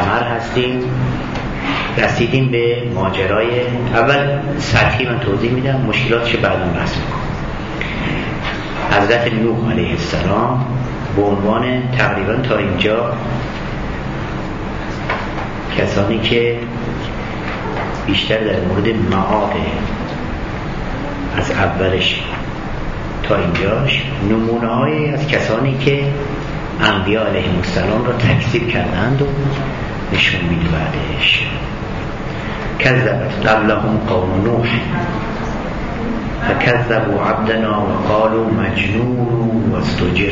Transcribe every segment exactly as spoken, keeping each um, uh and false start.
قمر هستیم. رسیدیم به ماجرای اول سطحی من توضیح میدم، مشکلاتش بعداً بحث میکنم. حضرت نوح علیه السلام به عنوان تقریبا تا اینجا کسانی که بیشتر در مورد معاد از اولش تا اینجاش نمونه های از کسانی که انبیاء علیهم السلام را تکذیب کردند و نشون میده بعدش. کذبت قبلهم قوم نوح فکذبوا عبدنا وقالوا مجنون واستجر.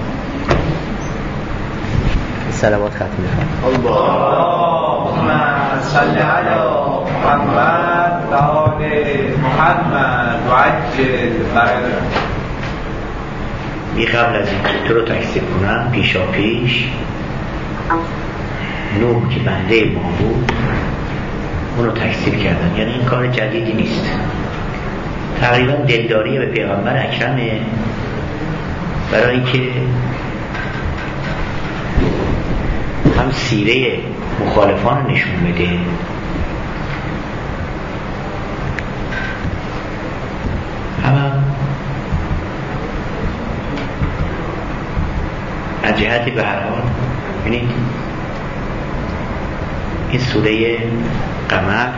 سلامات ختم می‌کنم. اللهم صل علی محمد و آل محمد و عجل فرجهم. می قبل از اینکه تو رو تکذیب کنم پیشا پیش نوح که بنده ما بود اونو تکذیب کردن. یعنی این کار جدیدی نیست، تقریبا دلداری به پیغمبر اکرمه برای اینکه هم سیره مخالفان رو نشون بده، هم از جهت به هر حال ببینید این سوره قمر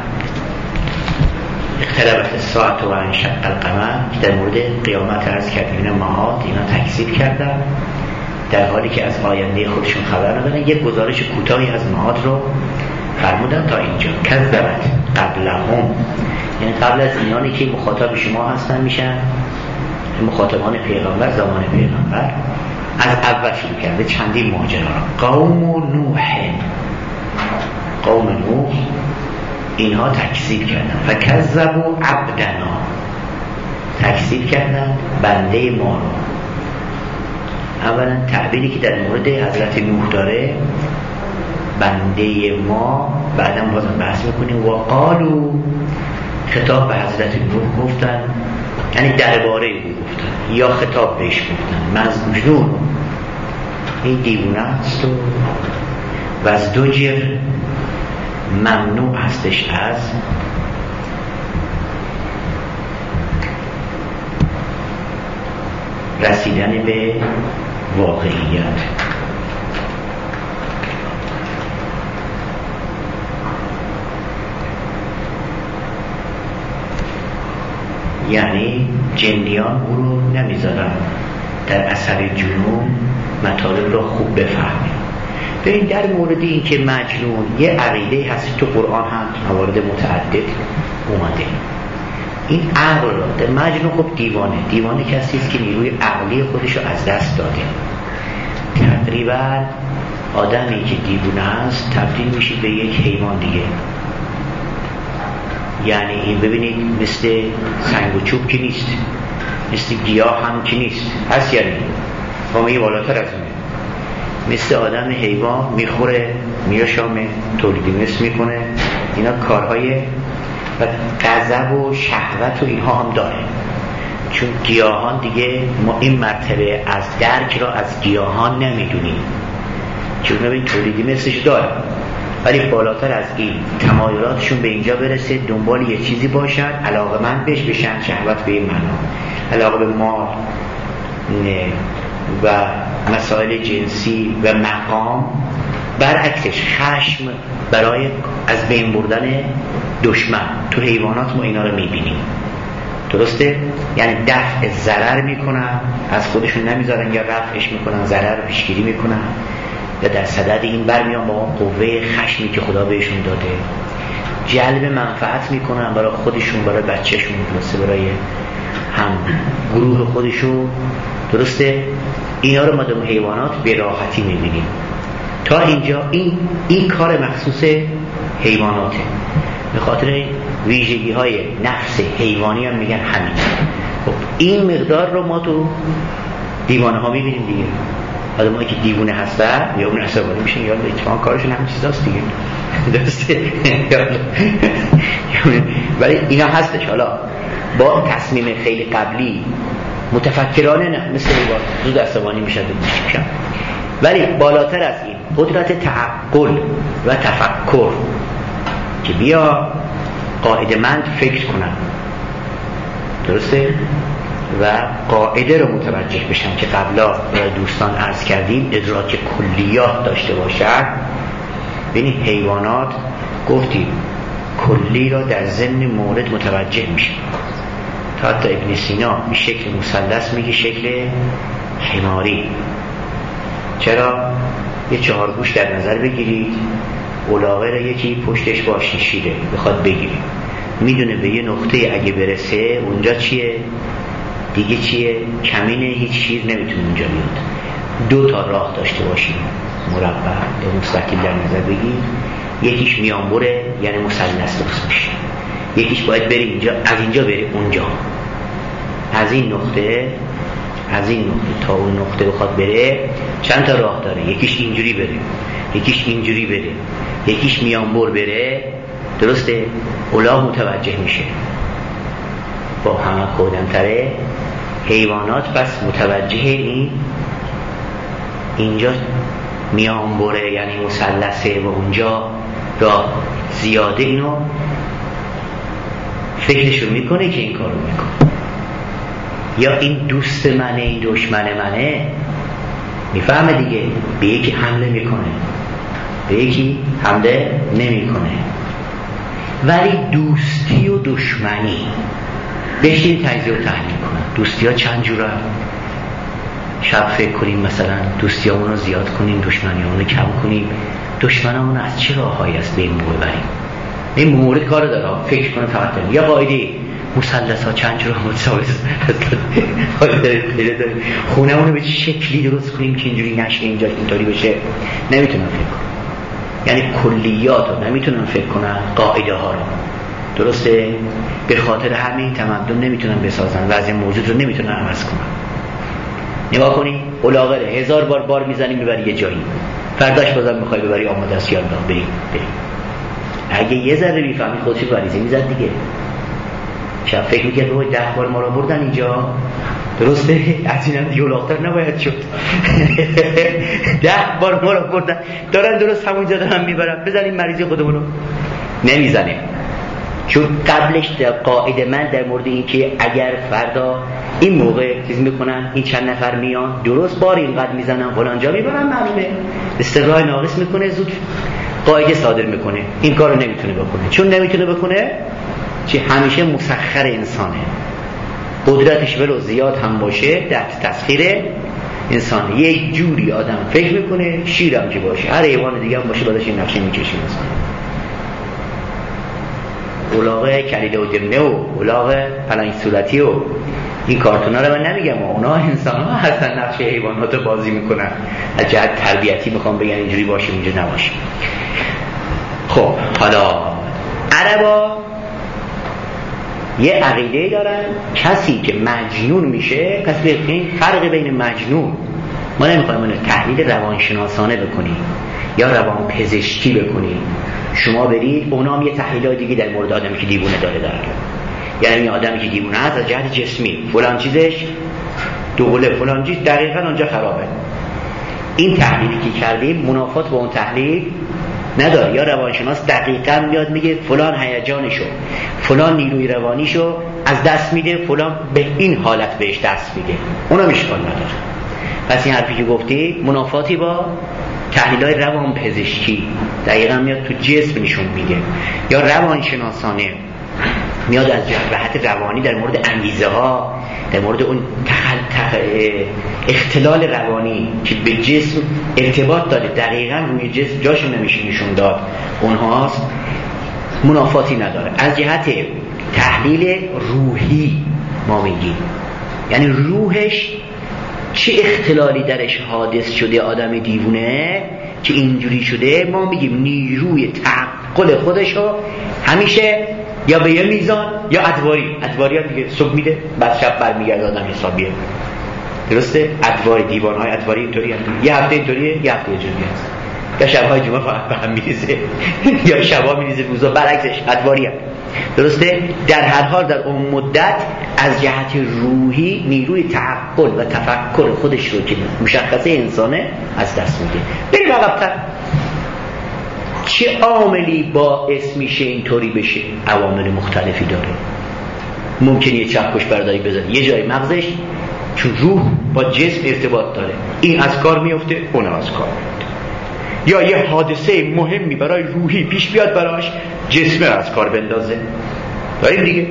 اقتربت الساعة و انشق القمر که در مورد قیامت عرض کردیم، اینا معاد اینا تکذیب کردن در حالی که از آینده خودشون خبر ندارن. یک گزارش کوتاهی از معاد رو فرمودن تا اینجا. کذبت قبلهم یعنی قبل از اینانی که مخاطب شما هستن میشن مخاطبان پیغمبر زمان پیغمبر از اول شروع کرده چندین ماجرا. قوم نوح، قوم نوح اینها تکذیب کردن. فکذبوا عبدنا تکذیب کردن بنده ما رو. اولا تعبیری که در مورد حضرت نوح داره بنده ما، بعدم بازم بحث میکنیم. و قالو خطاب به حضرت نوح گفتن، یعنی درباره او گفتن یا خطاب بهش گفتن مجنون، این دیوونه است و وزدجر ممنوع هستش از رسیدن به واقعیت. یعنی جنیان او رو نمیذارن در اثر جنون مطالب رو خوب بفهمه. ببین در مورد این که مجنون یه عقیده هست تو قرآن هم موارد متعدد اومده، این عقل داده. مجنون خب دیوانه، دیوانه کسی است که نیروی عقلی خودش رو از دست داده. تقریبا آدمی که دیوانه است تبدیل میشه به یک حیوان دیگه. یعنی این ببینید مثل سنگ و چوب که نیست، مثل گیاه هم که نیست، هست یعنی همه بالاتر از اونه. مثل آدم حیوان میخوره میاشامه تولیدی مثل میکنه، اینا کارهای و غضب و شهوت و اینها هم داره. چون گیاهان دیگه ما این مرتبه از درک را از گیاهان نمیدونیم، چون ببین تولیدی مثلش داره ولی بالاتر از این تمایلاتشون به اینجا برسه دنبال یه چیزی باشن، علاقه‌مند بهش بشن، شهوت به این معنا، علاقه به مال و مسائل جنسی و مقام. برعکسش خشم برای از بین بردن دشمن. تو حیوانات ما اینا رو میبینیم، درسته؟ یعنی دفع ضرر میکنن، از خودشون نمیذارن یا رفعش میکنن، ضرر رو پیشگیری میکنن و در صدد این برمیان با اون قوه خشمی که خدا بهشون داده جلب منفعت میکنن برای خودشون، برای بچهشون، درسته، برای هم گروه خودشون، درسته؟ اینا رو ما در حیوانات به راحتی میبینیم. تا اینجا این این کار مخصوص حیواناته، به خاطر ویژگی های نفس حیوانی هم میگن همین. خب این مقدار رو ما تو دیوانه ها میبینیم دیگه. آدمایی که دیوونه هستن یا اون عصبانی میشن یا اتفاقا کارشون همین چیزاست دیگه، درسته؟ ولی اینا هستش. حالا با تصمیم خیلی قبلی متفکرانه نه، مثل ایوان زود عصبانی میشن میشن ولی بالاتر از این قدرت تعقل و تفکر که بیا قاعده‌مند فکر کنم، درسته؟ و قاعده رو متوجه بشن که قبلا دوستان عرض کردیم ادراک کلیات داشته باشن. ببینید حیوانات گفتیم کلی را در ضمن مورد متوجه میشه. تا حتی ابن سینا به شکل مثلث میگه شکل حماری. چرا؟ یه چهار گوش در نظر بگیرید، الاغه را یکی پشتش با شیشیره بخواد بگیرید، میدونه به یه نقطه اگه برسه اونجا چیه؟ دیگه چیه؟ کمینه، هیچ شیر نمیتونه اونجا بیاد. دو تا راه داشته باشیم، مربع یا مستطیل در نظر بگیر. یکیش میانبره یعنی مثلث درست میشه، یکیش باید بری اینجا، از اینجا بری اونجا، از این نقطه از این نقطه تا اون نقطه بخواد بره چند تا راه داره. یکیش اینجوری بره، یکیش اینجوری بره، یکیش میانبر بره. درسته؟ الاغ متوجه میشه با همه کودنتره. حیوانات پس متوجه این اینجا میانبره یعنی مثلثه و اونجا راه زیاده، اینو فکرشو میکنه که این کارو میکنه. یا این دوست منه این دشمن منه، میفهمه دیگه، به یکی حمله میکنه به یکی حمله نمیکنه. ولی دوستی و دشمنی بشین تجزیه و تحلیل کنن. دوستی ها چند جوره؟ شب فکر کنیم مثلا دوستی همون رو زیاد کنیم، دشمنی همون رو کم کنیم. دشمن همون از چه راه هایی است به این موقع بریم؟ این مورد کار داره فکر کنه فقط داریم. یا قاعده مثلث ها چند جوره متساوی خونه اونو به چه شکلی درست کنیم که اینجوری نشه، اینجا اینطوری بشه، نمیتونم فکر کنم. یعنی کلیات رو نمیتونم فکر کنم، قاعده ها رو. درسته؟ به خاطر همین تمدن نمیتونن بسازن، وضع موجود رو نمیتونن عوض کنن. نگاه کنی الاغه هزار بار بار میزنی میبری یه جایی، فرداش بازم میخوای ببری آماده است یالله بریم بریم. اگه یه ذره بیفهمی خودش بریزه میزد دیگه. شب فکر میکرد روی ده بار ما رو بردن اینجا، درسته؟ از اینم دیگه الاغتر نباید شد. ده بار ما رو بردن دارن درست همونجا دارن میبرن، بزنیم مریضی خودمونو. نمیزنه، چون قبلش در قاعده من در مورد این که اگر فردا این موقع چیز میکنن این چند نفر میان درست بار اینقدر میزنن فلانجا میبرن، معلومه استقرار ناقص میکنه، زود قاعده صادر میکنه. این کارو نمیتونه بکنه. چون نمیتونه بکنه چه همیشه مسخر انسانه، قدرتش ولو زیاد هم باشه در تسخیر انسان. یک جوری آدم فکر میکنه، شیرم که باشه هر حیوان دیگه هم باشه بعدش این نقشه میکشه. مثلا الاغه کلیله و دمنه و الاغه پلنگ صورتی و این کارتونا رو من نمیگم، اونا انسان ها هستن نقشه حیوانات رو بازی میکنن. از جهت تربیتی میخوام بگن اینجوری باشه اینجوری نباشه. خب حالا عربا یه عقیده دارن کسی که مجنون میشه، کسی که این فرق بین مجنون، ما نمیخوایم اون تحلیل روانشناسانه بکنیم یا روان پزشکی بکنیم. شما برید اونا هم یه تحلیل دیگه در مورد آدمی که دیوونه داره دارن. یعنی این آدمی که دیوونه هست از جهت جسمی فلان چیزش دوله فلان چیز دقیقاً اونجا خرابه. این تحلیلی که کردیم منافات با اون تحلیل نداره. یا روانشناس دقیقاً میاد میگه فلان هیجانشو فلان نیروی روانیشو از دست میده، فلان به این حالت بهش دست میده، اونا اشکال نداره. پس این حرفی که گفتی منافاتی با تحلیل‌های روان پزشکی دقیقاً میاد تو جسم نشون میده. یا روانشناسانه میاد از جهت روانی در مورد انگیزه ها، در مورد اون تخل... تخ... اختلال روانی که به جسم ارتباط داره دقیقاً روی جسم جاش نمیشه نشون داد، اونهاست، منافاتی نداره. از جهت تحلیل روحی ما میگیم یعنی روحش چه اختلالی درش حادث شده، آدم دیوونه که اینجوری شده، ما میگیم نیروی تعقل خودشو همیشه یا به یه میزان یا ادواری ادواری ها دیگه صبح میده بعد شب برمیگرده آدم حسابیه. درسته؟ ادواری دیوانهای ادواری اینطوری هم یه هفته اینطوریه یه هفته اینجوری هست، یا شبهای جمعه فقط به هم میریزه یا شبها میریزه روزا برعکسش ادواری هم. درسته؟ در هر حال در اون مدت از جهت روحی نیروی تعقل و تفکر خودش رو که مشخصه انسانه از دست میده. بریم عقب‌تر. چه عاملی باعث میشه اینطوری بشه؟ عوامل مختلفی داره. ممکنه یه چکش برداری بزنه یه جای مغزش، چون روح با جسم ارتباط داره، این از کار میفته اون از کار میفته. یا یه حادثه مهمی برای روحی پیش بیاد براش، جسم از کار بندازه. داریم دیگه.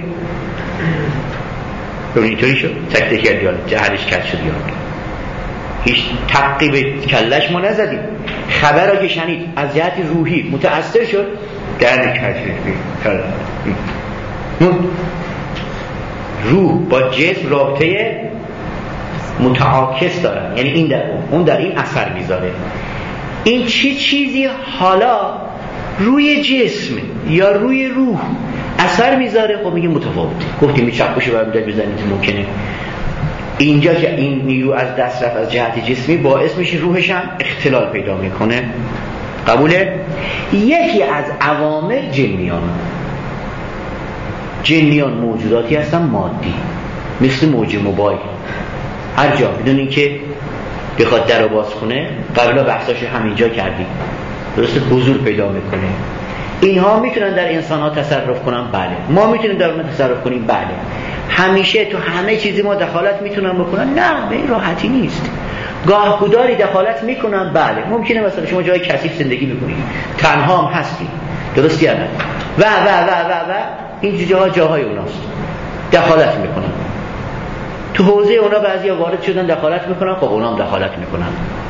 اون اینطوری شد تک تک کردی جهلش کج شد. یا هیچ تقی به کلش ما نزدیم، خبر را که شنید از جهت روحی متأثر شد درد کج شد. روح با جسم رابطه متعاکس دارن، یعنی این در اون در این اثر میذاره. این چه چیزی حالا روی جسم یا روی روح اثر میذاره؟ خب میگه متفاوته. گفتیم می چکشو برمی‌دار بزنید ممکنه اینجا که این نیرو از دست رفت از جهت جسمی باعث میشه روحش هم اختلال پیدا میکنه. قبوله؟ یکی از عوامل جنیان. جنیان موجوداتی هستن مادی، مثل موج موبایل. هر جا بدون این که بخواد در رو باز کنه، قبلا بحثاش همینجا کردیم، درسته؟ حضور پیدا میکنه. اینها میتونن در انسان ها تصرف کنن؟ بله. ما میتونیم در اون تصرف کنیم؟ بله. همیشه تو همه چیزی ما دخالت میتونن بکنن؟ نه، به این راحتی نیست. گاه گداری دخالت میکنن؟ بله. ممکنه مثلا شما جای کثیف زندگی میکنید، تنها هم هستید، درستی یا نه؟ و و و و و این جاها جاهای اوناست، دخالت میکنن. تو حوزه اونا بعضیا وارد شدن دخالت میکنن، خب اونا هم دخالت میکنن،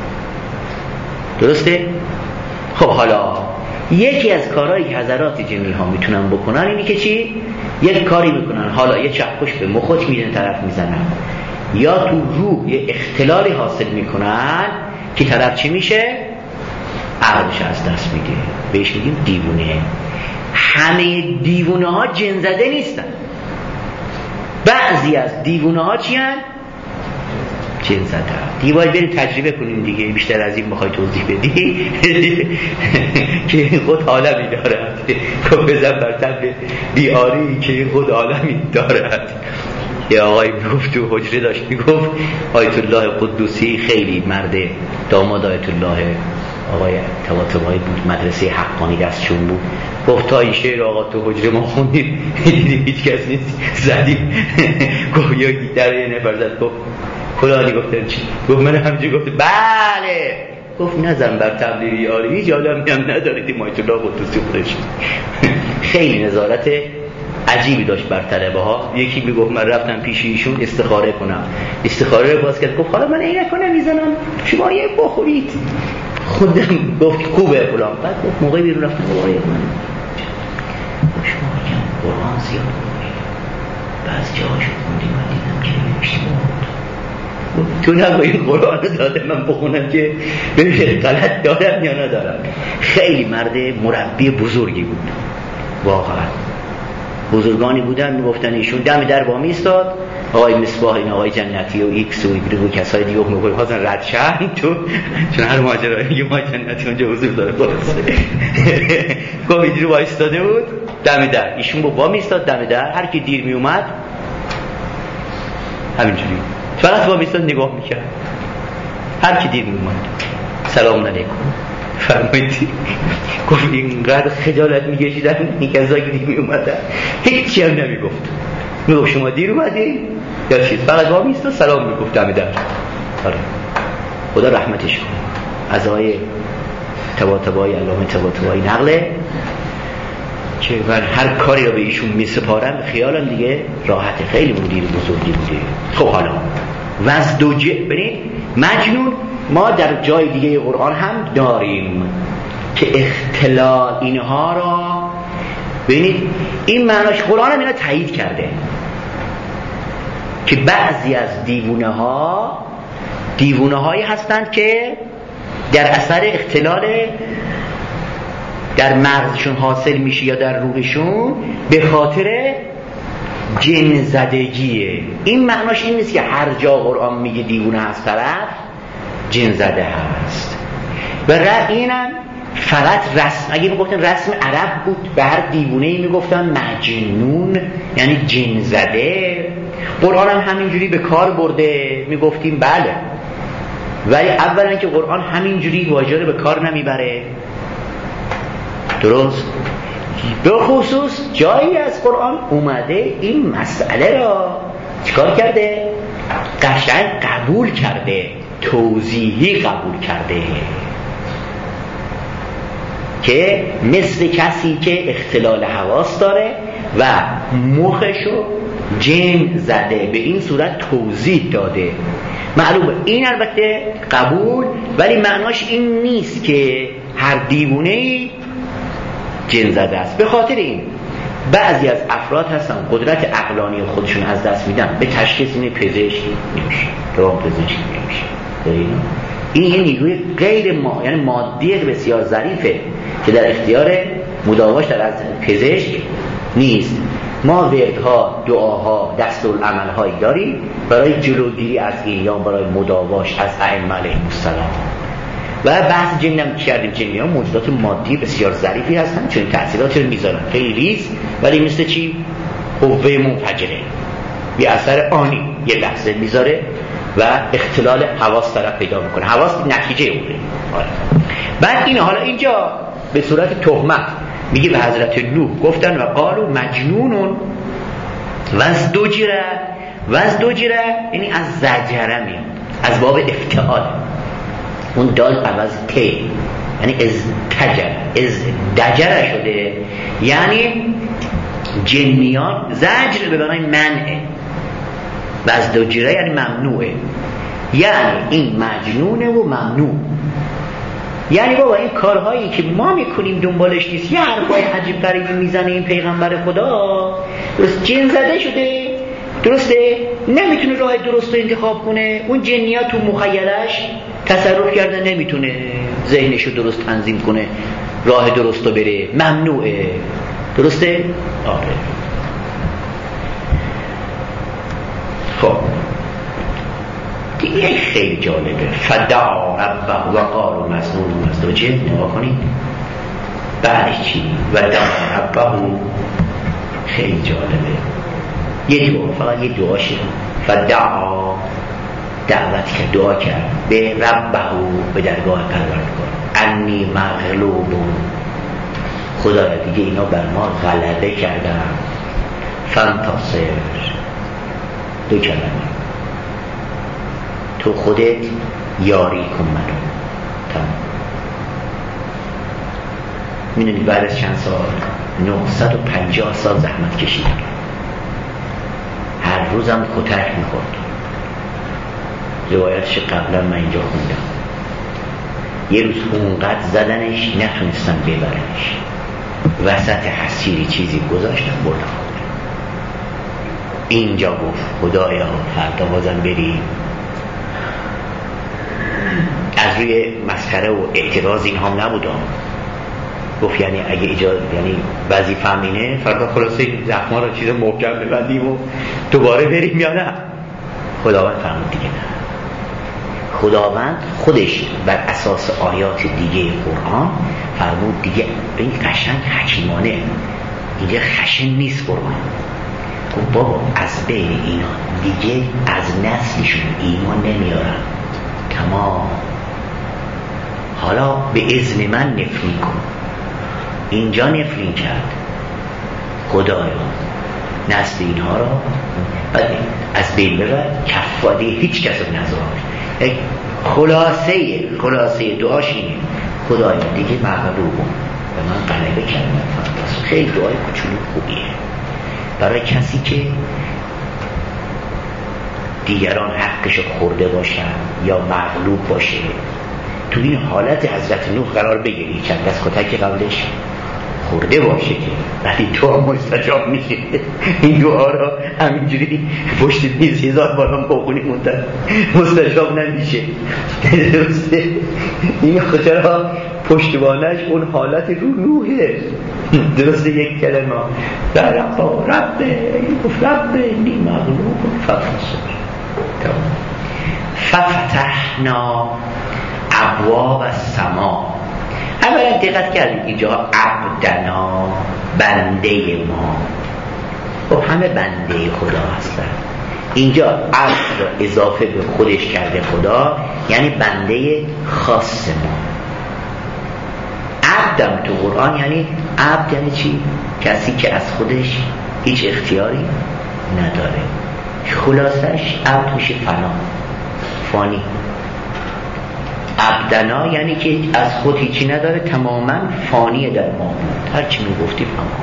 درسته؟ خب حالا یکی از کارهایی که حضرات جنی ها میتونن بکنن اینی که چی؟ یک کاری میکنن، حالا یه چکش به مخت میدن، طرف میزنن، یا تو روح یه اختلالی حاصل میکنن که طرف چی میشه؟ عقلش از دست میده. بهش میگیم دیوونه. همه دیوونه ها جن زده نیستن. بعضی از دیوونه ها چی هن؟ جن زده. دیگه باید بریم تجربه کنیم دیگه، بیشتر از این بخوای توضیح بدی که خود عالمی دارد. که بزن بر طبع بیاری که خود عالمی دارد. یه آقای میگفت تو حجره داشت میگفت آیت الله قدوسی خیلی مرده، داماد آیت الله آقای طباطبایی بود، مدرسه حقانی دستشون بود. گفت تا این شعر آقا تو حجره ما خوندیم هیچ کس نیست زدیم. گفت یا در یه نفر زد، گفت خدایی گفتن چی؟ گفت من همینجا گفت بله. گفت نزن بر طبل بیاری، هیچ آدمی هم ندارید آیت الله قدوسی خودش. خیلی نظارت عجیبی داشت بر طلبه ها. یکی میگفت من رفتم پیش ایشون استخاره کنم، استخاره رو باز کرد، گفت حالا من عینک نمیزنم شما یه بخورید. خودم گفت خوبه فلان. بعد گفت موقعی بیرون رفتم آقای من شما میگم قرآن زیاد میگه، بعض جاهاشو خوندیم من دیدم که اشتباه تو نگوی قرآن رو داده من بخونم که ببینید غلط دارم یا ندارم. خیلی مرد مربی بزرگی بود، واقعا بزرگانی بودن. میگفتن ایشون دم در با میستاد، آقای مصباح این آقای جنتی و ایکس و ایگرگ و کسای دیگه میگفتن خواستن رد شن تو، چون هر ماجرایی یه ما جنتی اونجا حضور داره خلاصه. گفت اینجوری وایستاده بود دم در، ایشون با میستاد دم در، هر کی دیر میومد همینجوری فقط با میستاد نگاه میکرد، هر کی دیر میومد سلام علیکم فرمایید. گفت اینقدر خجالت میکشیدن این کسایی که دیر میومدن هیچی هم نمیگفت. میگفت شما دیر اومدین یا چیز، فقط با میستاد سلام میگفت دم در. آره خدا رحمتش کنه. از آقای طباطبایی علامه طباطبایی نقله که من هر کاری رو به ایشون میسپارم خیالم دیگه راحته. خیلی مدیر بزرگی بوده. خب حالا وزدوجه ببینید مجنون ما در جای دیگه قرآن هم داریم که اختلال اینها را ببینید. این معناش قرآن هم اینا تایید کرده که بعضی از دیوونه ها دیوونه هایی هستند که در اثر اختلال در مغزشون حاصل میشه یا در روحشون به خاطر جن زدگیه. این معناش این نیست که هر جا قرآن میگه دیوونه هست طرف جن زده هست. و اینم فقط رسم، اگه میگفتن رسم عرب بود به هر دیوونه‌ای میگفتن مجنون، یعنی جن زده. قرآن هم همینجوری به کار برده، میگفتیم بله، ولی اولا که قرآن همینجوری واژه رو به کار نمیبره، درست؟ به خصوص جایی از قرآن اومده این مسئله را چیکار کرده؟ قشنگ قبول کرده، توضیحی قبول کرده، که مثل کسی که اختلال حواس داره و مخشو جن زده، به این صورت توضیح داده. معلومه این البته قبول، ولی معناش این نیست که هر دیوونه‌ای جن زده است. به خاطر این بعضی از افراد هستن قدرت عقلانی خودشون از دست میدن، به تشخیص این پزشک نمیشه، روان پزشک نمیشه. این یه نیروی غیر ما، یعنی مادی بسیار ظریفه که در اختیار مداواش در از پزشک نیست. ما وردها، دعاها، دستورالعمل‌هایی داریم برای جلوگیری از این یا برای مداواش از ائمه علیهم السلام. و بحث جن هم کردیم، جنی‌ها موجودات مادی بسیار ظریفی هستن، چون تأثیراتی رو میذارن خیلی ریز، ولی مثل چی؟ قوه منفجره، بی اثر آنی یه لحظه میذاره و اختلال حواس طرف پیدا میکنه. حواس نتیجه اونه. آره. بعد این حالا اینجا به صورت تهمت میگه به حضرت نوح گفتن و قالوا مجنون وازدجر. وازدجر یعنی از زجره میاد، از باب افتعال، اون دال عوض ته، یعنی از تجر از دجر شده، یعنی جنیان. زجر به معنای منعه، وازدجر یعنی ممنوعه، یعنی این مجنونه و ممنوع. یعنی بابا این کارهایی که ما میکنیم دنبالش نیست، یه حرفای عجیب غریبی میزنه این پیغمبر خدا، درست جن زده شده، درسته، نمیتونه راه درست رو انتخاب کنه، اون جنیات تو مخیلش تصرف کردن، نمیتونه ذهنشو درست تنظیم کنه، راه درست رو بره، ممنوعه، درسته؟ آره. خب دیگه خیلی جالبه، فدعا ربه و قال مجنون وازدجر. نگاه کنید بعدش چی؟ و دعا ربه، خیلی جالبه، یه دعا، فقط یه دعاشه، فدعا دعوت کرد، دعا کرد به ربه، به درگاه پروردگار، انی مغلوب، خدایا دیگه اینا بر ما غلبه کردن، فانتصر، دو کلمه، تو خودت یاری کن منو. تمام. میدونی بعد از چند سال، نهصد و پنجاه سال زحمت کشیدم، هر روزم کتک میخورد. روایتش قبلا من اینجا خوندم، یه روز اونقدر زدنش نتونستم ببرنش، وسط حسیری چیزی گذاشتم بردم. اینجا گفت خدایا فردا بازم بریم. از روی مسخره و اعتراض این هم نبودم، گفت یعنی اگه ایجاد، یعنی وظیفه اینه فردا خلاصه زخما رو چیز محکم ببندیم و دوباره بریم یا نه؟ خداوند فرمود دیگه نه. خداوند خودش بر اساس آیات دیگه قرآن فرمود دیگه، این قشنگ حکیمانه، اینجا خشن نیست قرآن. گفت بابا از بین اینا دیگه از نسلشون ایمان نمیارن، تمام، حالا به اذن من نفرین کن. اینجا نفرین کرد، خدایا نسل اینها را از بین ببر، کفاده هیچ کس رو نذار. خلاصه خلاصه دعاش اینه، خدایا دیگه مغلوبم و من غلبه کردم. خیلی دعای کوچولو خوبیه برای کسی که دیگران حقشو خورده باشن یا مغلوب باشه. تو این حالت حضرت نوح قرار بگیری، چند دست کتک قبلش خورده باشه که ولی دعا مستجاب میشه. این دعا را همینجوری پشت میز هزار بارم بخونی مونتر مستجاب نمیشه، درسته؟ این خطرها پشتوانش اون حالت رو نوحه، درسته؟ یک کلمه در رب رب گفت رب اینی مغلوب ففتحنا ابواب السما. اولا بعد دقت کردید اینجا عبدنا، بنده ما. خب همه بنده خدا هستن. اینجا عبد را اضافه به خودش کرده خدا، یعنی بنده خاص ما. عبدم تو قرآن یعنی عبد یعنی چی؟ کسی که از خودش هیچ اختیاری نداره. خلاصش عبد میشه فنا، فانی. عبدنا یعنی که از خود هیچی نداره، تماما فانیه در ما، هر چی میگفتی فنا.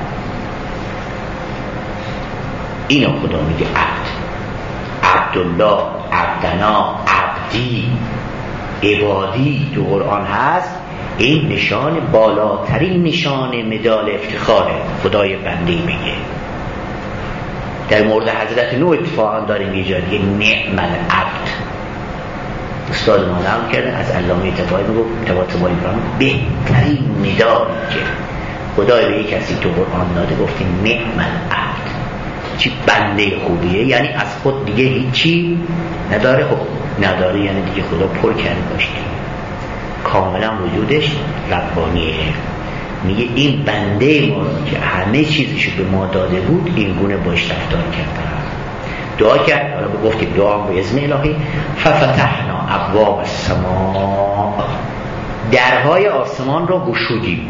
اینو خدا میگه عبد. عبدالله، عبدنا، عبدی، عبادی تو قرآن هست. این نشان بالاترین نشان مدال افتخاره. خدای بنده میگه. در مورد حضرت نوح اتفاقا داریم یه جا دیگه نعم العبد. استاد ما نقل کرده از علامه طباطبایی میگفت طباطبایی ابراهیم بهترین مدالی که خدای به یک کسی تو قرآن داده گفتی نعم العبد. چی بنده خوبیه، یعنی از خود دیگه هیچی نداره. خب نداره یعنی دیگه خدا پر کرده باشه، کاملا وجودش ربانیه. میگه این بنده ما که همه چیزشو به ما داده بود این گونه باش رفتار کرده. دعا کرد، حالا گفتیم دعا به اذن الهی. ففتحنا ابواب السماء، درهای آسمان را گشودیم.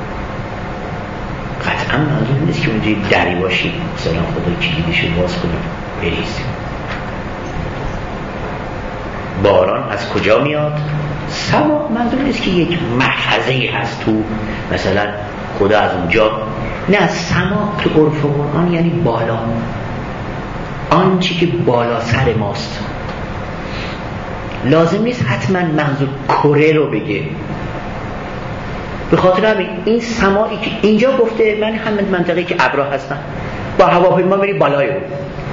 قطعا منظور نیست که اونجا دری باشی مثلا خدا کلیدشو باز کنه بریز. باران از کجا میاد؟ سما. منظور نیست که یک محفظه‌ای هست تو مثلا خدا از اونجا، نه. سما تو عرف قرآن یعنی بالا، آنچه که بالا سر ماست. لازم نیست حتما منظور کره رو بگه. به خاطر همین این سمایی که اینجا گفته، من همه منطقه که ابرها هستن با هواپیما میری بالای رو،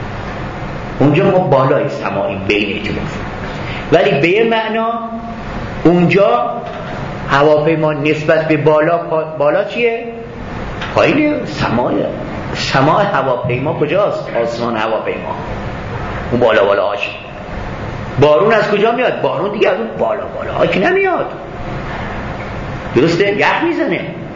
اونجا ما بالای سمایی بین اطلاف. ولی به یه معنا اونجا هواپیما نسبت به بالا، بالا چیه؟ پایین سمایه. سماع هواپیما کجاست؟ آسمان هواپیما اون بالا بالا هاش. بارون از کجا میاد؟ بارون دیگه از اون بالا بالا ها که نمیاد. درسته؟ یخ میزنه.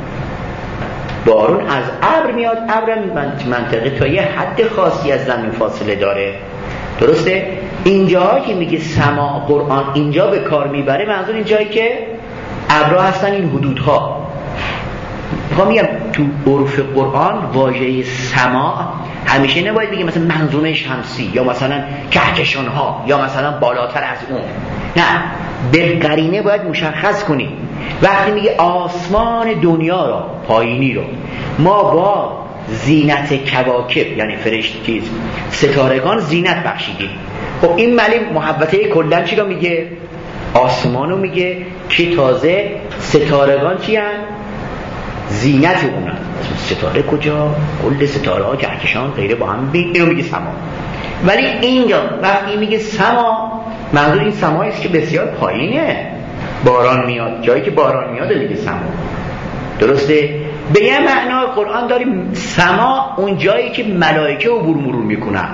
بارون از ابر میاد. ابر منطقه تا یه حد خاصی از زمین فاصله داره. درسته؟ اینجا که میگه سماع قرآن اینجا به کار میبره، منظور اینجایی که ابرها هستن، این حدودها. میخوام میگم تو عرف قرآن واژه سماع همیشه نباید بگه مثلا منظومه شمسی یا مثلا کهکشان ها یا مثلا بالاتر از اون. نه، به قرینه باید مشخص کنیم. وقتی میگه آسمان دنیا را، پایینی رو ما با زینت کواکب یعنی فرشته ستارگان زینت بخشیدیم. خب این معنی محبته کلن چی رو میگه؟ آسمانو میگه که تازه ستارگان چی هن؟ زینت اونن. ستاره کجا؟ کل ستاره ها کهکشان غیره با هم بین، اینو میگه سما. ولی اینجا وقتی میگه سما، منظور این سمایی است که بسیار پایینه، باران میاد، جایی که باران میاد میگه سما. درسته؟ به یه معنا قرآن داریم سما اون جایی که ملائکه عبور مرور میکنن.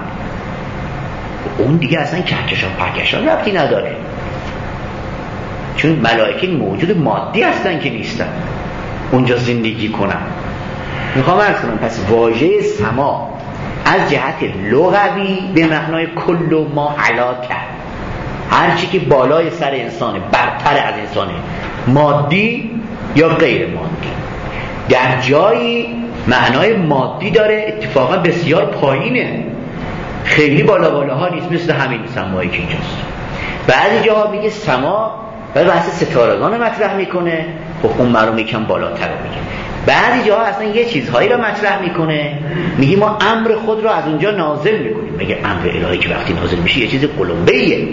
اون دیگه اصلا کهکشان پرکشان ربطی نداره، چون ملائکه موجود مادی هستن که نیستن اونجا زندگی کنن. میخوام عرض کنم پس واژه سما از جهت لغوی به معنای کل و ما علاکه، هرچی که بالای سر انسانه، برتر از انسانه، مادی یا غیر مادی. در جایی معنای مادی داره، اتفاقا بسیار پایینه، خیلی بالا بالاها نیست، مثل همین سمایی که اینجاست. بعضی جاها میگه سما و بحث ستارگان رو مطرح میکنه، خب اون مرو میکن بالاتر رو میگه. بعضی جاها اصلا یه چیزهایی رو مطرح میکنه، میگه ما امر خود رو از اونجا نازل میکنیم. میگه امر الهی که وقتی نازل میشه یه چیز قلمبه‌ایه،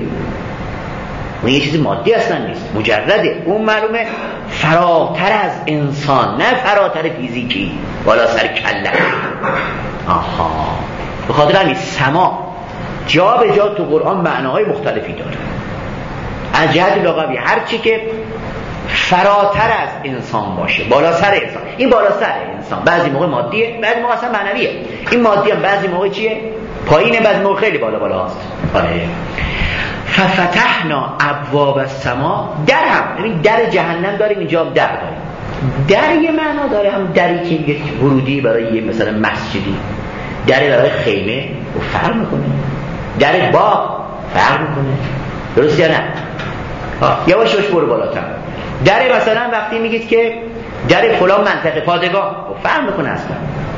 اون یه چیز مادی اصلا نیست، مجرده. اون معلومه فراتر از انسان، نه فراتر فیزیکی بالا سر کله. آها، به خاطر همین سما جا به جا تو قرآن معناهای مختلفی داره. از جهت لغوی هر چی که فراتر از انسان باشه، بالا سر انسان. این بالا سر انسان بعضی موقع مادیه، بعضی موقع اصلا معنویه. این مادی هم بعضی موقع چیه؟ پایینه، بعضی موقع خیلی بالا بالا هست. آره. ففتحنا ابواب السما، در هم، یعنی در جهنم داریم، اینجا در داریم. در یه معنا داره، هم دری که یک ورودی برای یه مثلا مسجدی، در برای خیمه و فرق میکنه، در باغ فرق میکنه، درست یا نه؟ یواش یواش برو بالاتر. در مثلا وقتی میگید که در فلان منطقه پادگاه و فرق میکنه اصلا،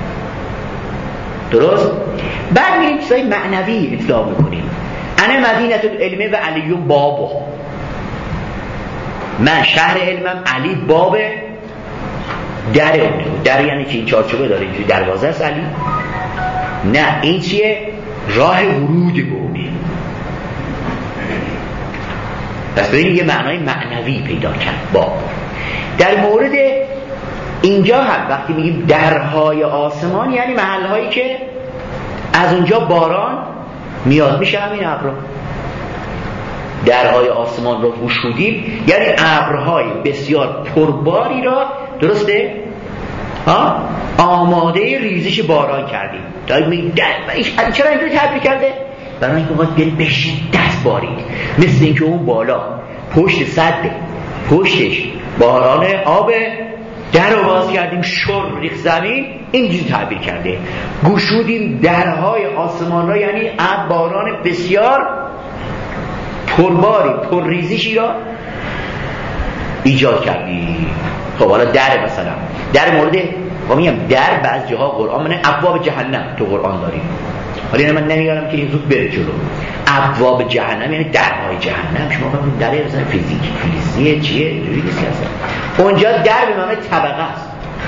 درست؟ بعد میریم چیزای معنوی اطلاق میکنیم. انا مدینه العلم و علی بابو، من شهر علمم، علی باب در اون. در یعنی که این چارچوبه داره اینجوری دروازه است علی؟ نه، این چیه؟ راه ورود به اونه. پس ببینید یه معنای معنوی پیدا کرد باب. در مورد اینجا هم وقتی میگیم درهای آسمان یعنی محلهایی که از اونجا باران میاد، میشه همین ابرها. درهای آسمان رو گشودیم یعنی ابرهای بسیار پرباری را، درسته؟ ها؟ آماده ریزش باران کردیم. تا میگیم در چرا اینجوری تعبیر کرده؟ برای اینکه باید بیاد به شدت بارید، مثل اینکه اون بالا پشت سده، پشتش باران آب در رو باز کردیم، شر ریخت زمین، اینجوری تعبیر کرده. گشودیم درهای آسمان را یعنی اب باران بسیار پرباری پرریزشی را ایجاد کردیم. خب حالا در مثلا در مورد میگم در بعض جاها قرآن من ابواب جهنم تو قرآن داریم، حالا من نمیگم که این زود بره جلو. ابواب جهنم یعنی درهای جهنم. شما ببینید در مثلا فیزیک فیزیکیه چیه جوری نیست اصلا. اونجا در به معنی طبقه است.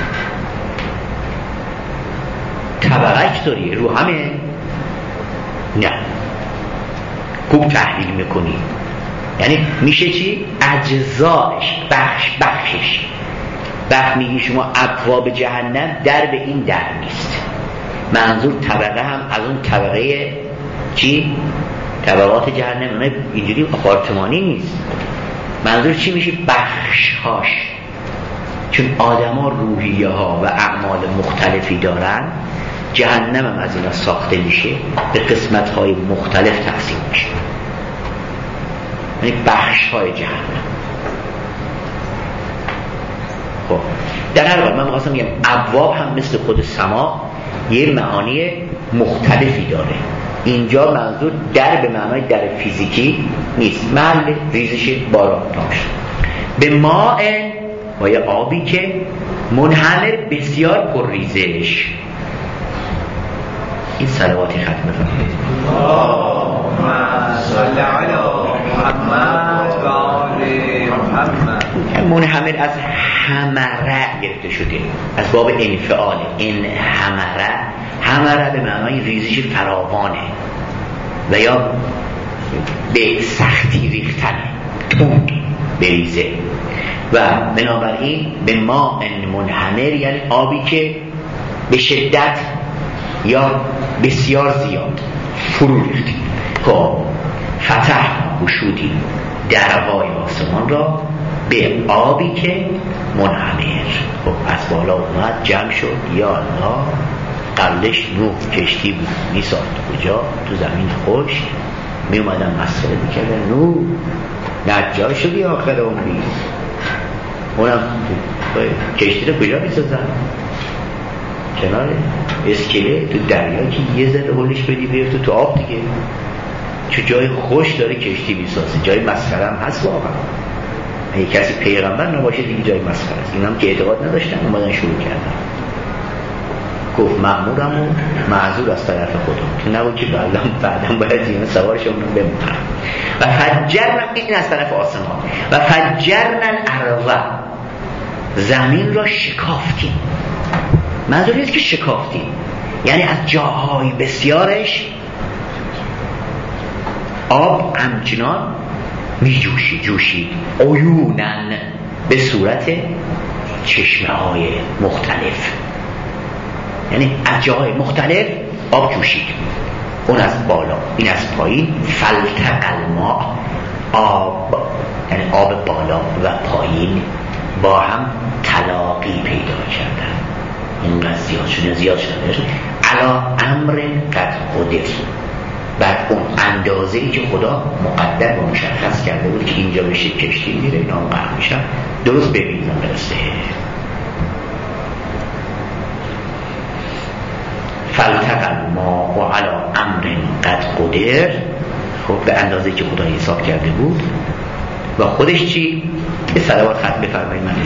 طبقه چطوریه؟ رو همه؟ نه، خوب تحلیل میکنی یعنی میشه چی؟ اجزایش، بخش بخشش. وقت میگی شما ابواب جهنم در به این در نیست، منظور طبقه هم از اون طبقه چی؟ طبقات جهنم اونه اینجوری آپارتمانی نیست. منظور چی میشه؟ بخشهاش. چون آدم ها روحیه ها و اعمال مختلفی دارن، جهنم هم از اینا ساخته میشه، به قسمت های مختلف تقسیم میشه، یعنی بخش های جهنم. خب در هر حال من می‌خواستم بگم ابواب هم مثل خود سما یه معانی مختلفی داره. اینجا منظور در به معنای در فیزیکی نیست، محل ریزش باران داشت. به ماء و یا آبی که منهمر بسیار پر ریزش. این صلواتی ختم بفرمایید. اللهم صل علی محمد و آل محمد. منهمر از همره گرفته شده، از باب انفعال. این همره، همره به معنای ریزش فراوانه و یا به سختی ریختن، تند بریزه. و بنابراین به ماء منهمر یعنی آبی که به شدت یا بسیار زیاد فرو ریختیم. خب فتح گشودیم درهای آسمان را به آبی که منهمر. خب از بالا اومد جمع شد، یا الله قبلش نوح کشتی بود میساخت کجا؟ تو زمین خوش می اومدن مسئله میکردن نوح نجار شدی آخر عمری، اونم کشتی رو کجا میسازن؟ کنار اسکله تو دریا که یه ذره هولش بدی بیفته تو آب دیگه. چه جای خوش داره کشتی میسازه، جای مسخره هم هست واقعا. اگه کسی پیغمبر نباشه دیگه جای مسخره است. این هم که اعتقاد نداشتن اومدن شروع کردن. گفت مأمورم و معذور از طرف خودم که نبود که بعدم بعدم باید این سوارشون رو بمونم. و فجرنا، این از طرف آسمان، و فجرنا الارض، زمین را شکافتیم. منظور نیست که شکافتیم یعنی از جاهای بسیارش آب همچنان می جوشید جوشید عیونن به صورت چشمه های مختلف، یعنی از جاهای مختلف آب جوشید. اون از بالا این از پایین. فالتقى الماء، آب یعنی آب بالا و پایین با هم تلاقی پیدا کردن. اینقدر زیاد شده زیاد شده علا امر قد قدر، بعد اون اندازه ای که خدا مقدر و مشخص کرده بود که اینجا بشه کشتی میره اینا هم غرق میشن، درست ببینیم برسه. ظاهر خب به اندازه که خدا حساب کرده بود و خودش چی؟ به صلوات ختم بفرمایید. من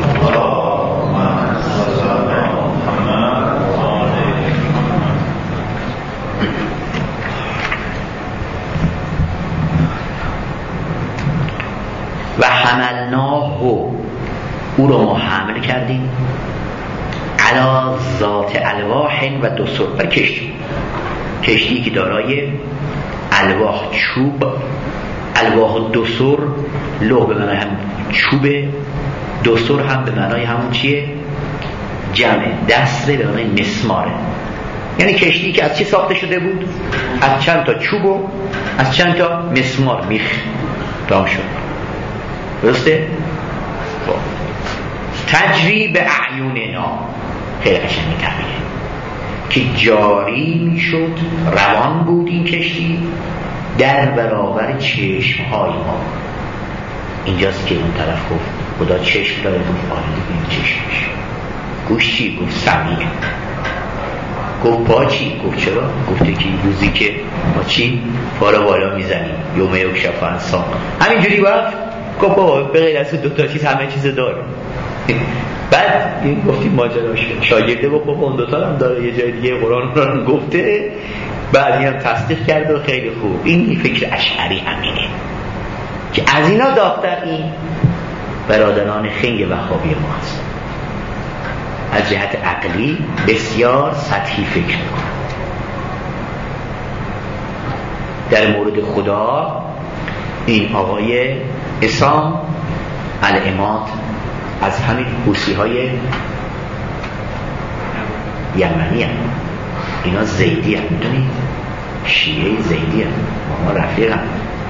و حملناه او رو ما حمل کردیم علی ذات الواح و دسر بر کشتی کشتی که دارای الواح چوب الواح و دسر لوح به معنای هم چوب دسر هم به معنای همون چیه جمع دسته به معنای مسماره یعنی کشتی که از چی ساخته شده بود از چند تا چوب و از چند تا مسمار میخ دام شد درسته؟ تجری به اعیوننا خیلی قشنگی تعبیره که جاری میشد روان بود این کشتی در برابر چشمهای ما. اینجاست که اون طرف گفت خدا چشم داره گفت آره دیگه چشمش گوش چی؟ گفت سمیع گفت پا چی؟ گفت چرا؟ گفته که روزی که ما چی؟ پا رو بالا میزنیم یوم یکشف عن ساق همینجوری گفت گفت بابا به غیر از دوتا چیز همه چیز داره. بعد این گفتیم ماجراش شاگرده گفت بابا اون دوتا هم داره یه جای دیگه قرآن رو گفته بعد این هم تصدیق کرد و خیلی خوب. این فکر اشعری همینه که از اینا داغ‌تر این برادران خنگ وهابی ما هست از جهت عقلی بسیار سطحی فکر میکنن در مورد خدا. این آقای اسام العماد از همین حوثی های یمنی هم. اینا زیدی هم میدونی شیعه زیدی هم ما رفیق هم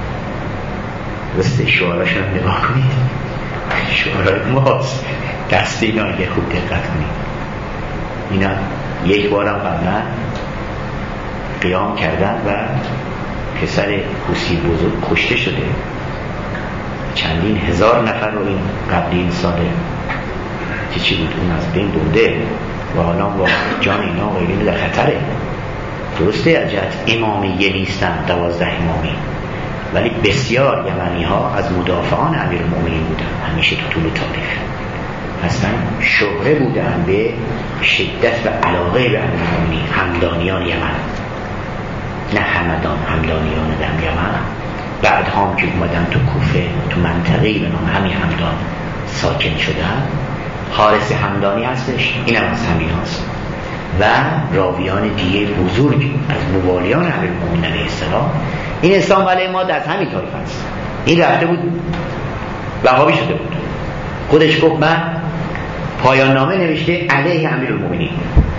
رسته شعاراشون هم نگاه کنید شعارای ماست دست اینا یه خوب دقت کنید. اینا یک بارم قبلا قیام کردن و پسر حوثی بزرگ کشته شده چندین هزار نفر رو این قبلی این ساله که چی بود اون از بین برده و حالا واقعا جان اینا و اینا در خطره. درسته از جهت امامیه نیستن دوازده امامی ولی بسیار یمنی ها از مدافعان امیرالمومنین بودن همیشه تو طول تاریخ اصلا شهره بودن به شدت و علاقه به امیرالمومنین همدانیان یمن نه همدان همدانیان دم یمن بعد هم که اومدن تو کوفه تو منطقه‌ای به نام همین همدان ساکن شدن حارس همدانی هستش این هم از همین هست و راویان دیگه بزرگ از موالیان امیرالمومنین علیه السلام. این اسلام علیه ما از همین طایفه است. این رفته بود وهابی شده بود خودش گفت من پایان نامه نوشته علیه امیرالمومنین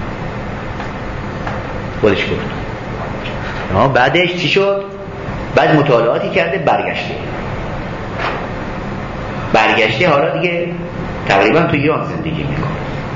خودش گفت. بعدش چی شد؟ بعد مطالعاتی کرده برگشته برگشته حالا دیگه تقریبا تو ایران زندگی میکنه.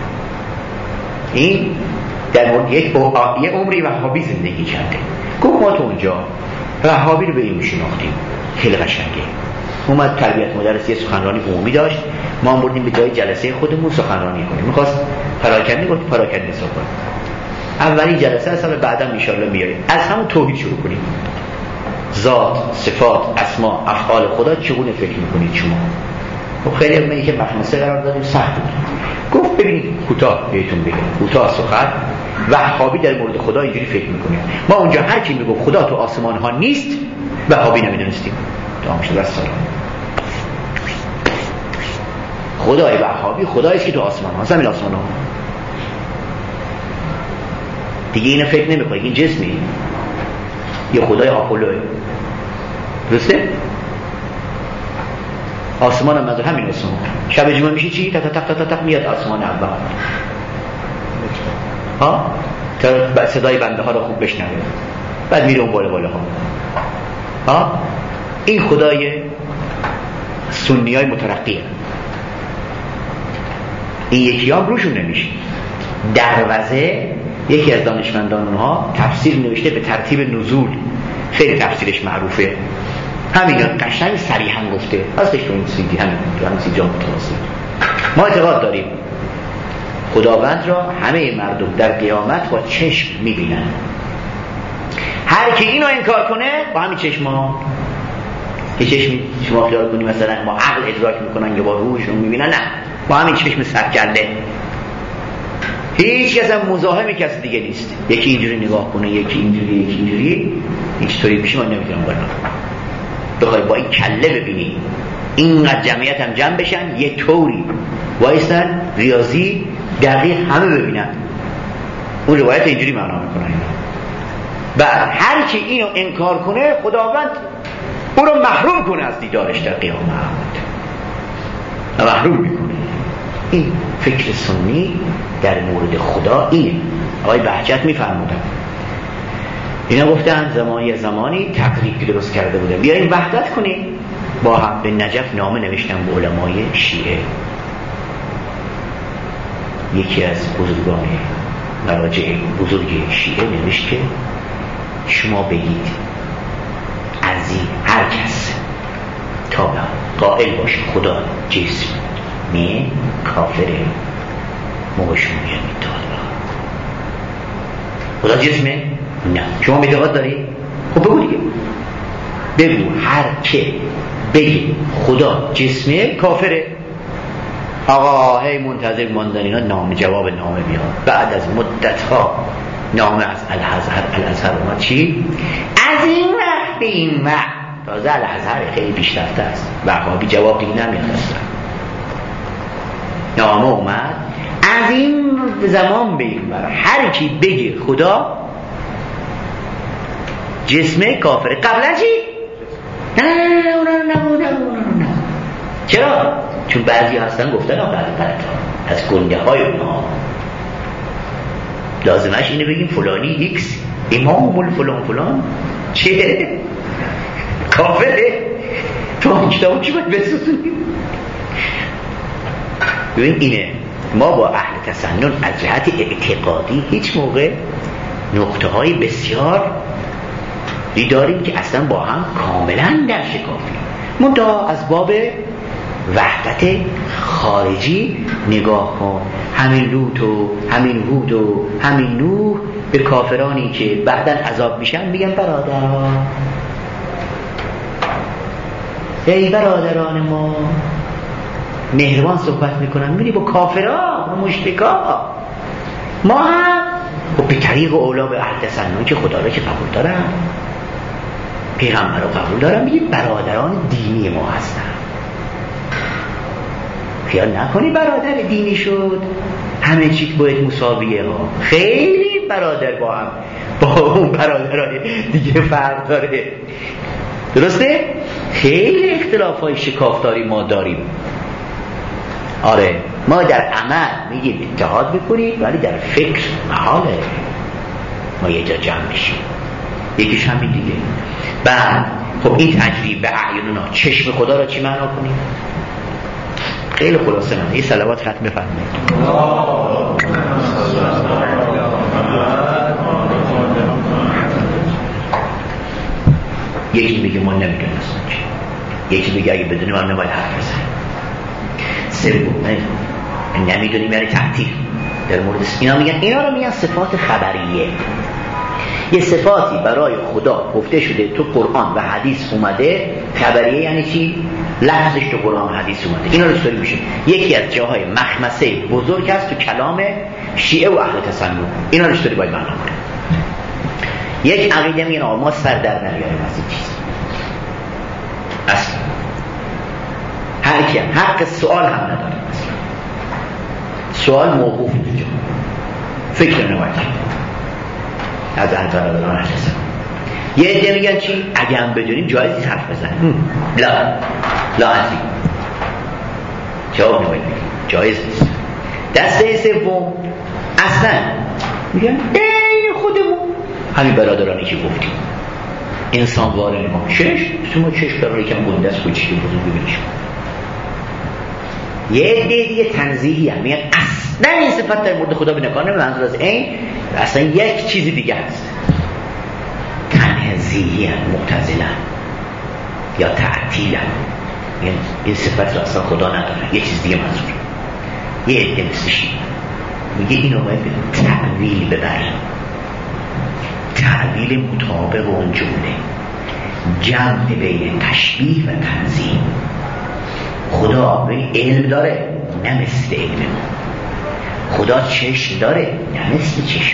این در مورد یک یه عمری وهابی زندگی کرده. گفت ما تو اونجا وهابی رو به این میشناختیم خیلی قشنگه. اومد تربیت مدرس یه سخنرانی عمومی داشت ما هم بردیم به جای جلسه خودمون سخنرانی کنیم. میخواست پراکنده گفت پراکنده صحبت اولین جلسه اصلا بعدا انشالله میاریم از همون توحید شروع کنیم. ذات، صفات، اسما، افعال خدا چگونه فکر میکنید شما؟ خب خیلی از منی که مخمسه قرار دادیم سخت بود. گفت ببینید کوتاه بهتون بگم کوتاه سخن وهابی در مورد خدا اینجوری فکر میکنه ما اونجا هر کی میگه خدا تو آسمان ها نیست وهابی نمیدونستیم تمام شد السلام. خدای وهابی خدایی است که تو آسمان ها زمین آسمان ها دیگه اینو فکر نمیکنه این جسمی یه خدای آپولوه درسته؟ آسمان هم منظور همین آسمان شب جمعه میشه چی؟ تک تک تک تک میاد آسمان اول ها؟ تا صدای بنده ها رو خوب بشنوه بعد میره اون بالا بالا ها ها؟ این خدای سنی های مترقیه این یکی هم روشون نمیشه. دروازه یکی از دانشمندان اونها تفسیر نوشته به ترتیب نزول خیلی تفسیرش معروفه همین قشنگ صریحا گفته هستش تو این سیدی همین تو همین سیدی جا متواصل. ما اعتقاد داریم خداوند را همه مردم در قیامت با چشم میبینن هر کی اینو انکار کنه با همین چشما، یه چشمی شما خیال کنی مثلا با عقل ادراک میکنن یا با روحشون میبینن، نه، با همین چشم سرکله. هیچ کس هم مزاحم کسی دیگه نیست. یکی اینجوری نگاه کنه، یکی اینجوری، یکی اینجوری، هیچ طوری پیش ما نمیتونم برم. بخوای با این کله ببینی اینقدر جمعیت هم جمع بشن یه طوری وایستن ریاضی دقیق همه ببینن، اون روایت اینجوری معنا میکنن. بعد هر کی اینو انکار کنه خداوند اون رو محروم کنه از دیدارش در قیامت، محروم میکنه. این فکر سنی در مورد خدا اینه. آقای بهجت میفرمودن اینا گفتن زمانی زمانی تقریب درست کرده بودن بیاییم وحدت کنیم با هم. به نجف نامه نوشتن به علمای شیعه. یکی از بزرگان مراجع بزرگ شیعه نوشت که شما بگید از این هر کس تا قائل باشه خدا جسم میه کافره، ما با شما میگم خدا جسمه؟ نه. شما اعتقاد داری؟ خب بگو دیگه، بگو هر که بگه خدا جسمه کافره. آقا هی منتظر ماندن اینا نامه جواب نامه بیاد. بعد از مدت ها نامه از الازهر الازهر اومد چی؟ از این وقت به این وقت. تازه الازهر خیلی پیشرفته است، وهابی جواب دیگه نمیاد. نامه اومد از این زمان به این وقت هر کی بگه خدا جسمه کافره. قبلا چی؟ نه نه نه نه اونا رو نبود نه. چرا؟ چون بعضی هستن گفتن بعضی غلط از گنده های اونا لازمش اینه بگیم فلانی ایکس امام مول فلان فلان چه؟ کافره؟ تو این کتاب چی باید بسوزونیم؟ ببین اینه، ما با اهل تسنن از جهت اعتقادی هیچ موقع نقطه های بسیار داریم که اصلا با هم کاملا در شکافی منتها از باب وحدت خارجی نگاه کن. همین لوط و همین هود و همین نوح به کافرانی که بعداً عذاب میشن میگن برادران، ای برادران ما، مهربان صحبت میکنن. میبینی با کافرها با مشرکا ما هم خب به طریق اولا به اهل تسنن که خدا را که قبول دارن، پیغمبر رو قبول دارن، میگه برادران دینی ما هستن. خیال نکنی برادر دینی شد همه چیز باید مساویه ها. خیلی برادر با هم با اون برادران دیگه فرق داره. درسته؟ خیلی اختلاف های شکافتاری ما داریم. آره ما در عمل میگیم اتحاد بکنیم ولی در فکر محاله ما یه جا جمع میشیم. یکیش همین دیگه. بعد خب این تجریب به اعیاننا چشم خدا را چی معنا کنیم؟ خیلی خلاصه من این صلوات ختم بفرمایید. یکی میگه ما نمیدونستم چی، یکی میگه اگه بدونیم من نباید حرف بزنیم. سوم نمیدونیم یعنی تعطیل. در مورد اینا میگن اینا رو میگن صفات خبریه. یه صفاتی برای خدا گفته شده تو قرآن و حدیث اومده. خبریه یعنی چی؟ لفظش تو قرآن و حدیث اومده. اینا رو چطوری میشه؟ یکی از جاهای مخمسه بزرگ هست تو کلام شیعه و اهل تسنن. اینا رو چطوری باید معنا کنیم؟ یک عقیده میگن آقا ما سر در نمیاریم از این چیز اصلا. هر کی حق سوال هم نداره اصلا. سوال موقوف اینجا، فکر نباید از انتظاران هستن. یه عده میگن چی؟ اگه هم بدونیم جایز نیست حرف بزنیم. لا لا عزیز جواب نباید بگیم، جایز نیست. دسته سوم اصلا میگن این خودمون همین برادرانی که گفتیم انسان واره ما شش شما چشم برای کم گنده است کوچیک بزرگ ببینیش. یه عده دیگه تنزیهی هم میگن اصلا این صفت در مورد خدا به نکار نمی منظور از این اصلا یک چیزی دیگه هست. تنزیهی هم معتزله یا تعطیل هم یعنی این صفت رو اصلا خدا نداره، یه چیز دیگه منظور. یه عده مثلشی میگه اینو باید به تعویل ببریم. تعبیر مطابق اون جمله، جمع بین تشبیه و تنظیم. خدا علم داره نه مثل علم ما، خدا چشم داره نه مثل چشم.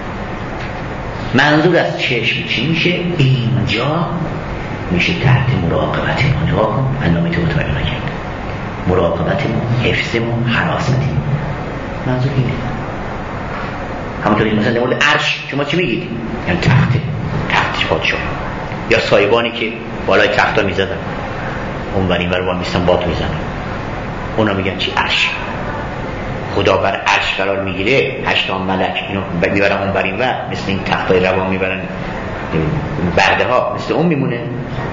منظور از چشم چی میشه؟ اینجا میشه تحت مراقبت ما. نگاه کن علامه تو متوجه نکرد، مراقبت ما، حفظ ما، حراست ما. منظور اینه. همونطوری مثلا در مورد عرش شما چی میگید؟ یعنی تخت، تختش پادشاه، یا سایبانی که بالای تختا میزدن اون ور این ور وای میستن باد میزنن، اونا میگن چی؟ عرش. خدا بر عرش قرار میگیره، هشت ملک اینو میبرن اون بر این ور، مثل این تختای روان میبرن برده ها، مثل اون میمونه.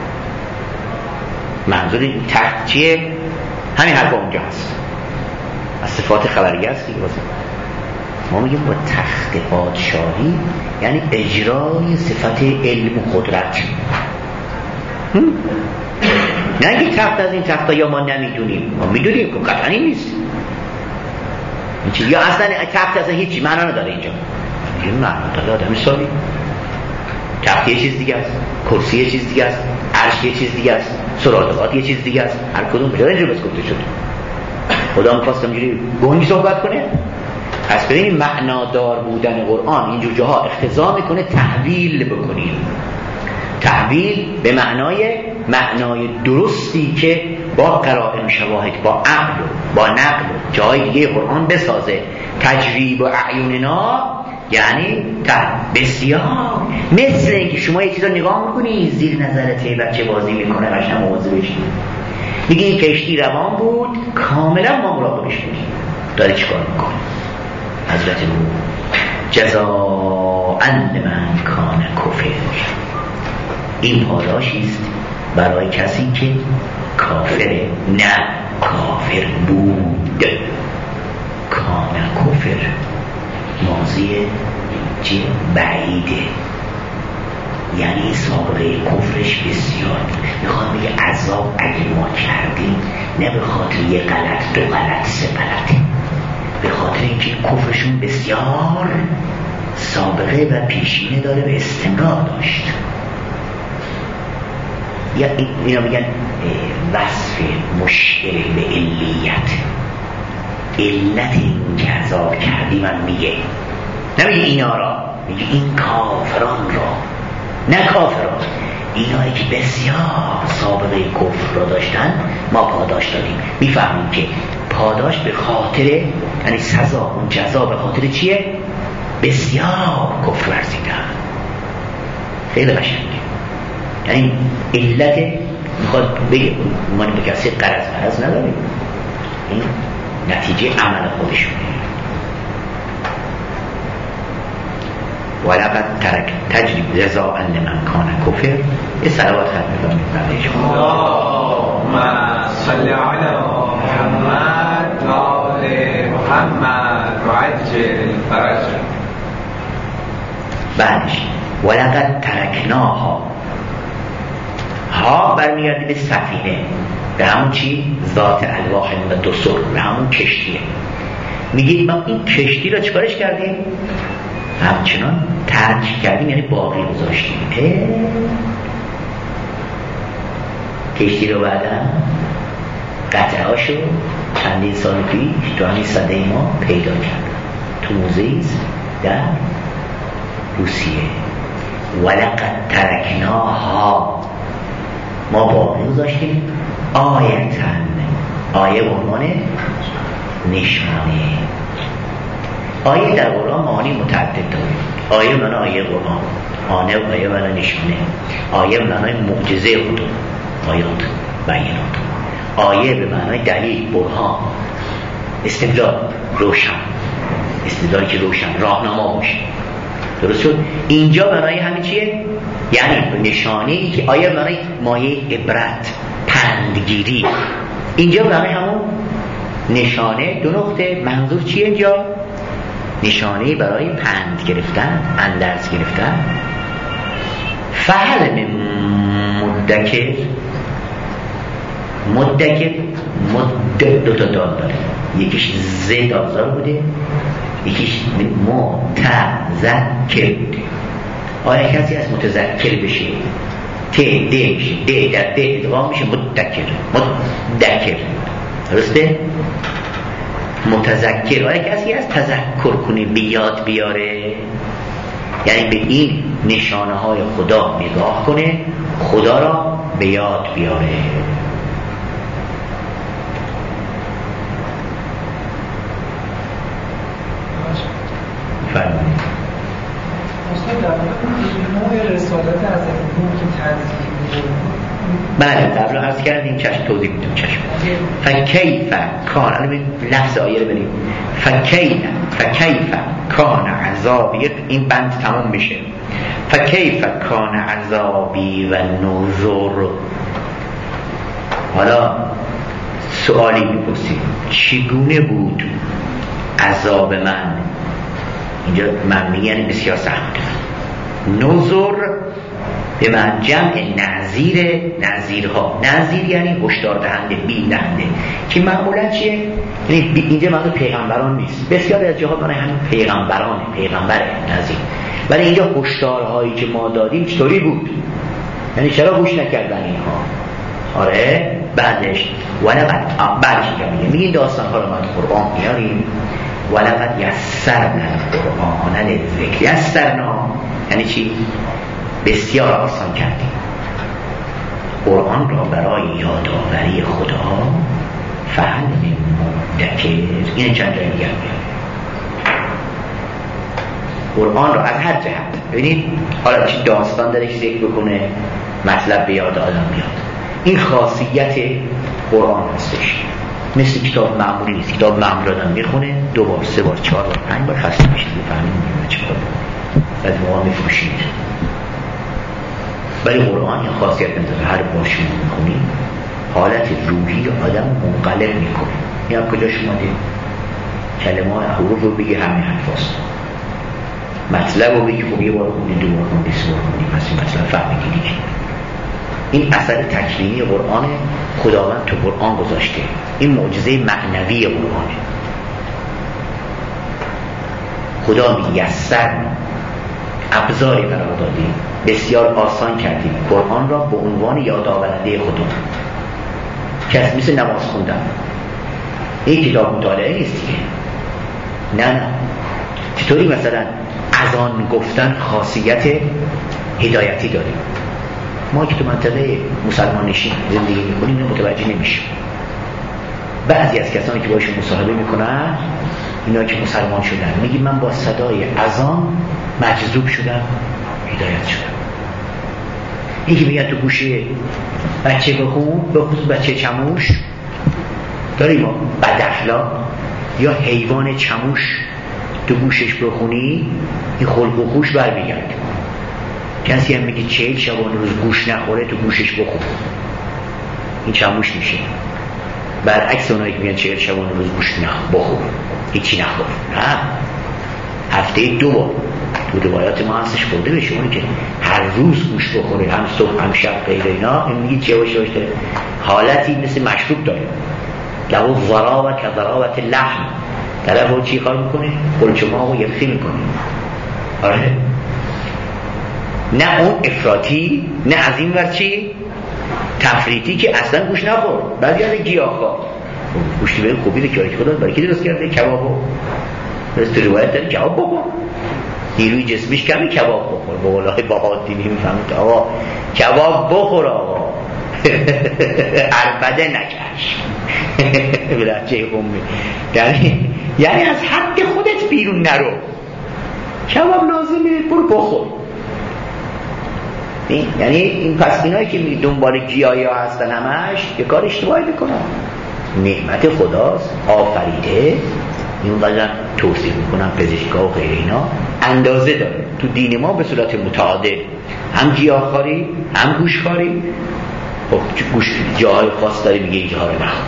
منظور این تخت چیه؟ همین حرفا اونجا هست، از صفات خبریه هست دیگه. ما میگیم با تخت پادشاهی یعنی اجرای صفت علم و قدرت. نه اینکه تخت از این تخت یا ما نمیدونیم، ما میدونیم که قطعا این نیست، یا اصلا تخت اصلا هیچی معنا نداره اینجا. این معنا داره آدم سالی. تخت یه چیز دیگه است، کرسی یه چیز دیگه است، عرش یه چیز دیگه است، سرادقات یه چیز دیگه است. هر کدوم بجای اینجا بس گفته شد. خدا می‌خواست اینجوری گنگ صحبت کنه. پس ببینید معنادار بودن قرآن اینجور جاها اقتضا میکنه تحویل بکنیم. تحویل به معنای معنای درستی که با قرائن شواهد، با عقل و با نقل جای دیگه قرآن بسازه. تجریب و اعیوننا یعنی بسیار مثل اینکه شما یه چیز رو نگاه میکنی زیر نظرت یه بچه بازی میکنه قشنگ موضوع بشید میگه این کشتی روان بود، کاملا ما مراقبش بودیم داره چیکار میکنه. حضرت نوح جزاء لمن کان کفر، این پاداشی است برای کسی که کافره، نه کافر بود. کان کفر ماضی چه؟ بعیده، یعنی سابقه کفرش بسیار. میخوام بگه عذاب اگه ما کردیم نه به خاطر یه غلط، دو غلط، سه غلط، به خاطر اینکه کفرشون بسیار سابقه و پیشینه داره و استمرار داشت. یا اینا میگن وصف مشکل به علیت، علت این که عذاب کردی من میگه، نمیگه اینا را، میگه این کافران را، نه کافران، اینایی که بسیار سابقه کفر را داشتن ما پاداش دادیم. میفهمیم که پاداش به خاطر یعنی سزا، اون جزا به خاطر چیه؟ بسیار کفر ورزیدن. خیلی قشنگه. یعنی علت میخواد بگه ما به کسی قرض قرض نداریم، این نتیجه عمل خودشونه. ولقد ترک تجریب جزاء لمن کان کفر. یه صلوات ختم کنید برای شما. اللهم صل علی محمد و آل محمد و عجل فرجهم. بعدش ولقد ترکناها، ها برمیگرده به سفینه، به همون چی؟ ذات الواح و دسر، به همون کشتیه. میگید ما این کشتی را چیکارش کردیم؟ همچنان ترک کردیم، یعنی باقی گذاشتیم. کشتی رو بعدا قطعه هاشو چندین سال پیش تو همین صده ما پیدا کرد تو موزه‌ای در روسیه. ولقد ترکناها، ما باقی گذاشتیم. آیتن، آیه به عنوان نشانه. آیه در قرآن معانی متعدد داره. آیه معنی آیه قرآن، آنه آیه معنی نشانه، آیه معنی معجزه خدا، آیات بیانات، آیه به معنی دلیل، برهان، استدلال روشن، استدلالی که روشن راهنما باشه. درست شد؟ اینجا برای همین چیه؟ یعنی نشانه‌ای که آیه برای مایه عبرت، پندگیری. اینجا برای همون نشانه دو نقطه. منظور چیه اینجا؟ نشانه‌ای برای پند گرفتن، اندرز گرفتن. فهل مدکر، مدکر مد دو تا دال داره، یکیش ز دالزار بوده، یکیش متذکر بوده. آیا کسی از متذکر بشه ت د میشه د در د ادغام میشه مدکر مدکر درسته؟ متذکر آیا کسی از تذکر کنه بیاد بیاره؟ یعنی به این نشانه های خدا نگاه کنه خدا را به یاد بیاره. فرمایید. اصلا در نوع رسالت از این که تنظیم بله قبل عرض کردیم چشم توضیح میدم چشم فکیف کان الان لفظ آیه رو بریم فکیف فکیف کان عذابی این بند تمام میشه فکیف کان عذابی و نذر. حالا سوالی میپرسیم چگونه بود عذاب من؟ اینجا من میگن بسیار سخت. نذر به من جمع نذیر نذیرها. نذیر یعنی هشدار دهنده بیم دهنده که معمولا چیه؟ یعنی اینجا منظور پیغمبران نیست، بسیار از جهات من همین پیغمبرانه پیغمبره نذیر، ولی اینجا هشدارهایی که ما دادیم چطوری بود؟ یعنی چرا گوش نکردن اینها؟ آره بعدش ولقد بعدش میگه میگه داستان‌ها رو ما تو قرآن میاریم ولقد یسرنا القرآن للذکر. یسرنا یعنی چی؟ بسیار آسان کردیم قرآن را برای یادآوری خدا. فهل مدکر این چند جای دیگر میاد قرآن را از هر جهت. ببینید حالا چی داستان داره که ذکر بکنه مطلب به یاد آدم بیاد. این خاصیت قرآن هستش، مثل کتاب معمولی نیست. کتاب معمولی آدم میخونه دو بار سه بار چهار بار پنج بار خسته میشه بفهمید چه کار بعد موقع میفروشید. ولی قرآن این خاصیت نداره، هر بار شما میخونید حالت روحی آدم منقلب میکنه. این هم کجاش اومده؟ کلمات حروف رو بگی همین حرفاست، مطلب رو بگی خب یه بار خوندی دو بار خوندی سه بار خوندی پس این مطلب فهمیدی دیگه. این اثر تکوینی قرآن خداوند تو قرآن گذاشته. این معجزه معنوی قرآنه. خدا میسر ابزاری قرار دادیم، بسیار آسان کردیم قرآن را به عنوان یادآورنده خدا. کس مثل نماز خوندن این کتاب مطالعه نیست دیگه. نه نه چطوری مثلا اذان گفتن خاصیت هدایتی داریم؟ ما که تو منطقه مسلمان نشین زندگی میکنیم متوجه نمیشیم. بعضی از کسانی که باشون مصاحبه میکنن اینا که مسلمان شدن میگی من با صدای اذان مجذوب شدم هدایت شدم. این که میگن تو گوشه بچه بخون بخون بچه چموش داریم ما بداخلاق یا حیوان چموش تو گوشش بخونی این خلق و خوش برمیگرد. کسی هم میگه چهل شبانه روز گوش نخوره تو گوشش بخون این چموش میشه. برعکس اونایی که میگن چهل شبانه روز گوش بخور هیچی نخور، نه هفته دو بار تو روایات ما هستش خورده بشه. اونی که هر روز گوش بخوره هم صبح هم شب غیر اینا این میگه چه باشه باشه حالتی مثل مشروب داره. لو ضرا و کضراوت لحم طرف رو چی کار میکنه؟ قلچماغ رو یخی میکنه. آره نه اون افراطی نه از این ور چی تفریطی که اصلا گوش نخور. بعد یاد گیاهخوار گوشتی به خوبی که خدا برای کی درست کرده؟ کبابو درست روایت داره کباب بخور نیروی جسمیش کمی کباب بخور. با قولای باهاتی نمیفهمید آقا کباب بخور آقا عربده نکش بلچه قومی یعنی یعنی از حد خودت بیرون نرو. کباب لازمه برو بخور. این یعنی این پس اینایی که می دنبال گیاهی ها هستن همش یه کار اشتباهی میکنن. نعمت خداست آفریده این قدر توصیف میکنم پزشکا و غیر اینا اندازه داره تو دین ما به صورت متعادل هم گیاهخواری هم گوشخواری. خب گوش جاهای خاص داره میگه اینجا رو نخور.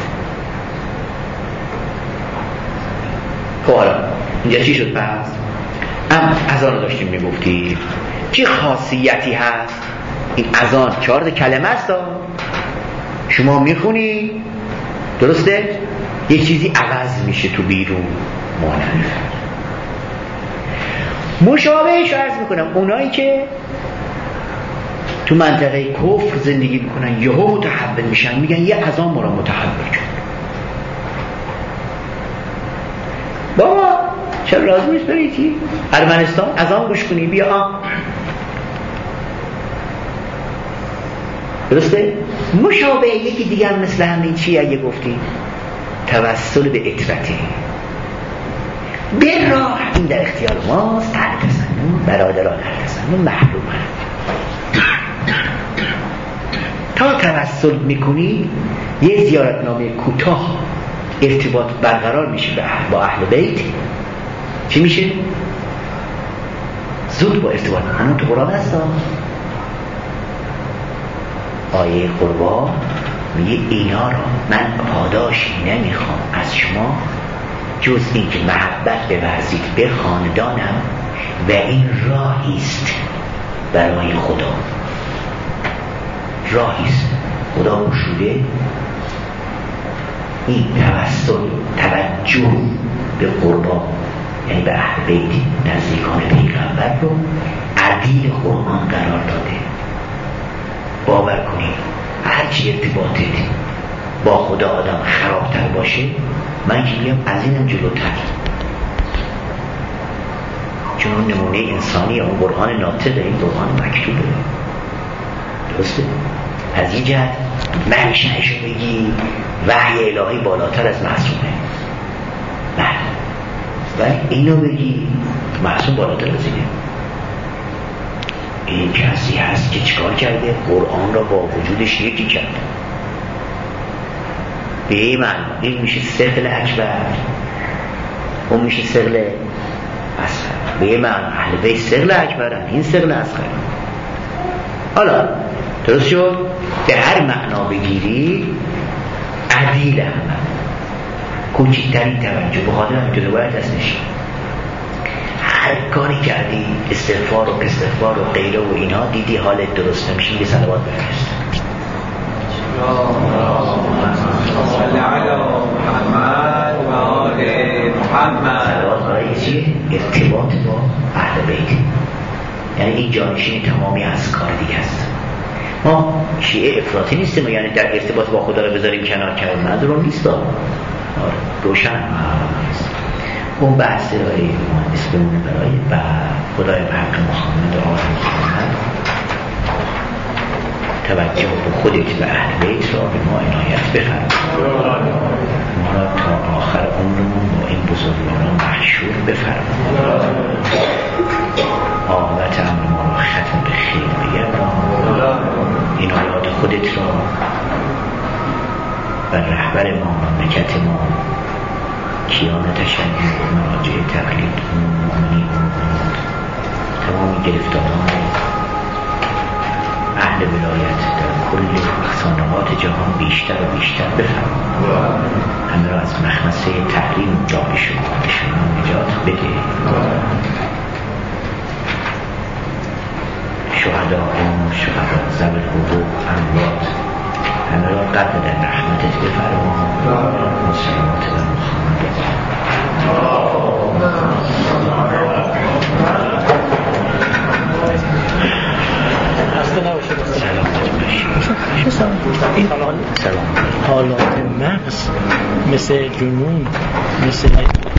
خب حالا اینجا چی شد پس؟ ام اذان داشتیم میگفتیم چه خاصیتی هست این اذان؟ چهار کلمه است شما میخونی درسته یه چیزی عوض میشه تو بیرون مانند مشابهش عرض میکنم اونایی که تو منطقه کفر زندگی میکنن یهو متحول میشن، میگن یه اذان ما را متحول کرد. بابا چرا لازم نیست بریدی ارمنستان اذان گوش کنی بیا. درسته؟ مشابه یکی دیگر مثل همین چی اگه گفتی توسل به اطرته به راه، این در اختیار ماست. تحت تسنن برادران تحت تسنن محروم تا توسل میکنی یه زیارتنامه کوتاه ارتباط برقرار میشه با اهل بیت. چی میشه؟ زود با ارتباط همون تو قرآن هست. آیه قربا میگه اینا را من پاداشی نمیخوام از شما جز این که محبت بورزید به خاندانم و این راهیست برای خدا. راهیست خدا گشوده این توسل توجه به قربان یعنی به اهل بیت نزدیکان پیغمبر رو عدیل قرآن قرار داده. باور کنید هرچی ارتباطت با خدا آدم خرابتر باشه من که میگم از اینم جلوتر، چون اون نمونه انسانی اون قرآن ناطقه، این قرآن مکتوبه. درسته؟ از این جهت منشه نشو بگی وحی الهی بالاتر از معصومه، نه، ولی اینو بگی معصوم بالاتر از اینه. این کسی هست که چیکار کرده؟ قرآن را با وجودش یکی کرده. به این معنی این میشه ثقل اکبر، اون میشه ثقل اصغر. به این معنی اهل بیت ثقل اکبرن، این ثقل اصغر. حالا درست شد؟ به هر معنا بگیری عدیل هم کوچکترین توجه به خاطر هم جدا باید دست نشید. هر کاری کردی استغفار و استغفار و غیره و اینا دیدی حالت درست نمیشه یه صلوات بفرست. صلی علی محمد و آل محمد. صلوات برای چیه؟ ارتباط با اهل بیت، یعنی این جانشین تمامی از کار دیگه است. ما شیعه افراطی نیستیم یعنی در ارتباط با خدا رو بذاریم کنار کردن، ندارم نیست. روشن اون بحث رای مهندس بمونه برای و خدای به حق محمد و آل محمد. توجه به خودت و اهل بیت را به ما عنایت بفرما. ما را تا آخر عمرمون با این بزرگواران محشور بفرما. عاقبت امر ما را ختم به خیر بگردان. عنایات خودت را و رهبر ما مملکت ما کیان تشیع مراجع تقلید مومنی تمام گرفتاران اهل ولایت در کل افسانه‌ات جهان بیشتر و بیشتر بفرما. همه را از مخمسه تحریم جایشون شما نجات بده. شهداء شهداء ذوی الحقوق اموات همه را قدر در رحمتت بفرما. مسلمات و محمد حالات مغز مثل جنون مثل